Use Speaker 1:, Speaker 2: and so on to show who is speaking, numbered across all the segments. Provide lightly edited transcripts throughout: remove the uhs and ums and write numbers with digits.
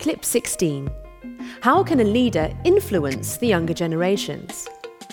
Speaker 1: Clip 16. How can a leader influence the younger generations?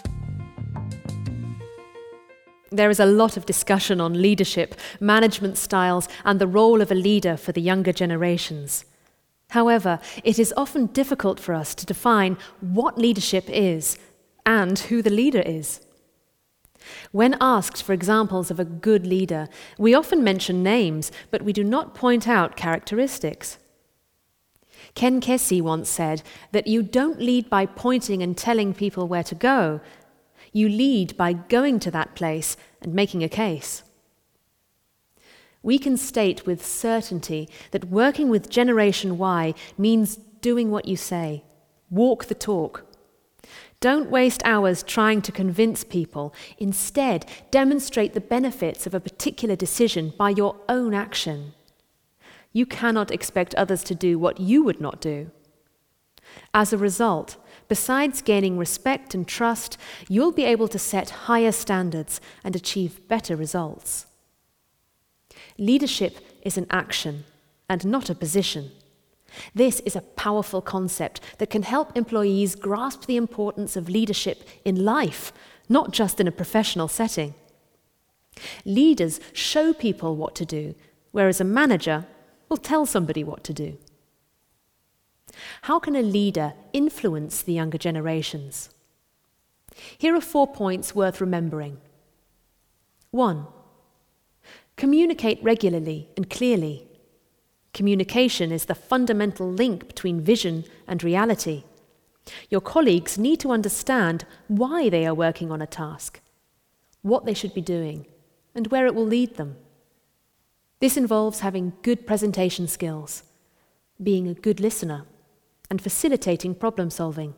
Speaker 1: There is a lot of discussion on leadership, management styles, and the role of a leader for the younger generations. However, it is often difficult for us to define what leadership is and who the leader is. When asked for examples of a good leader, we often mention names, but we do not point out characteristics. Ken Kesey once said that you don't lead by pointing and telling people where to go. You lead by going to that place and making a case. We can state with certainty that working with Generation Y means doing what you say. Walk the talk. Don't waste hours trying to convince people. Instead, demonstrate the benefits of a particular decision by your own action. You cannot expect others to do what you would not do. As a result, besides gaining respect and trust, you'll be able to set higher standards and achieve better results. Leadership is an action and not a position. This is a powerful concept that can help employees grasp the importance of leadership in life, not just in a professional setting. Leaders show people what to do, whereas a manager will tell somebody what to do. How can a leader influence the younger generations? Here are 4 points worth remembering. 1. Communicate regularly and clearly. Communication is the fundamental link between vision and reality. Your colleagues need to understand why they are working on a task, what they should be doing, and where it will lead them. This involves having good presentation skills, being a good listener, and facilitating problem solving.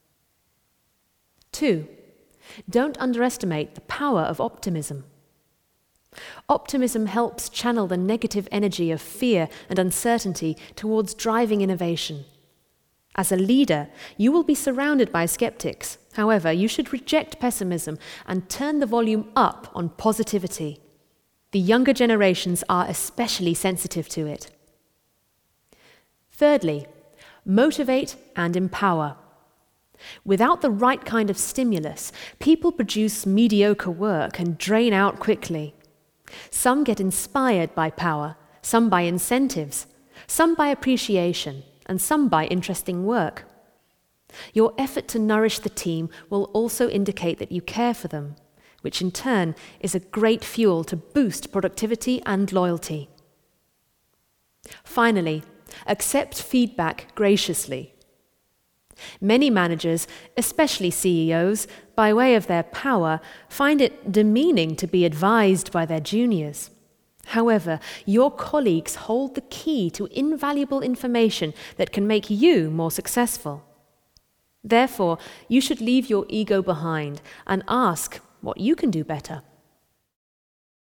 Speaker 1: 2. Don't underestimate the power of optimism. Optimism helps channel the negative energy of fear and uncertainty towards driving innovation. As a leader, you will be surrounded by skeptics. However, you should reject pessimism and turn the volume up on positivity. The younger generations are especially sensitive to it. Thirdly, motivate and empower. Without the right kind of stimulus, people produce mediocre work and drain out quickly. Some get inspired by power, some by incentives, some by appreciation, and some by interesting work. Your effort to nourish the team will also indicate that you care for them, which in turn is a great fuel to boost productivity and loyalty. Finally, accept feedback graciously. Many managers, especially CEOs, by way of their power, find it demeaning to be advised by their juniors. However, your colleagues hold the key to invaluable information that can make you more successful. Therefore, you should leave your ego behind and ask what you can do better.